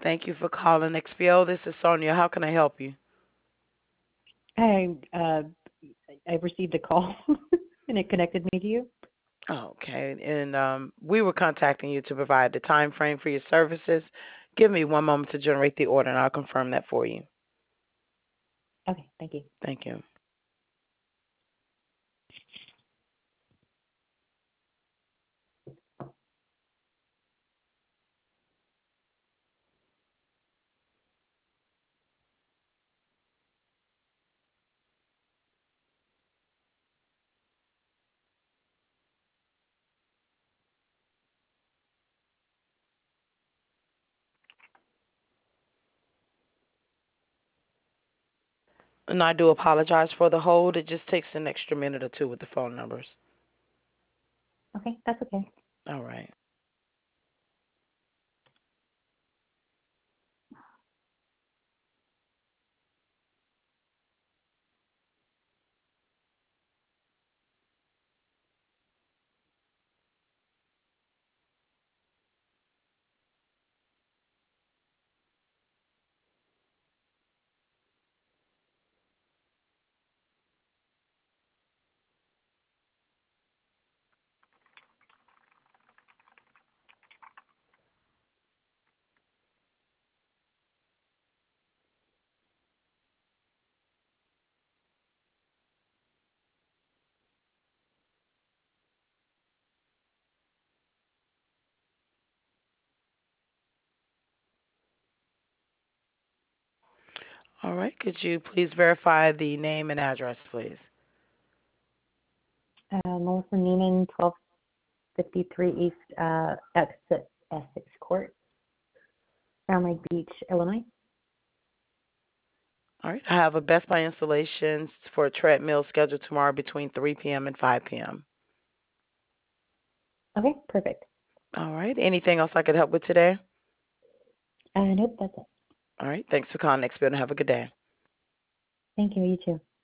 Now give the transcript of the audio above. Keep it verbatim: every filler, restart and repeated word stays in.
Thank you for calling X P O. This is Sonia. How can I help you? I uh, I received a call and it connected me to you. Okay, and um, we were contacting you to provide the time frame for your services. Give me one moment to generate the order, and I'll confirm that for you. Okay, thank you. Thank you. And I do apologize for the hold. It just takes an extra minute or two with the phone numbers. Okay, that's okay. All right. All right. Could you please verify the name and address, please? Uh, Melissa Neiman, twelve fifty-three East uh, Exit Essex Court, Round Lake Beach, Illinois. All right. I have a Best Buy installations for a treadmill scheduled tomorrow between three p m and five p m Okay, perfect. All right. Anything else I could help with today? Uh, nope, that's it. All right. Thanks for calling X P O and have a good day. Thank you. You too.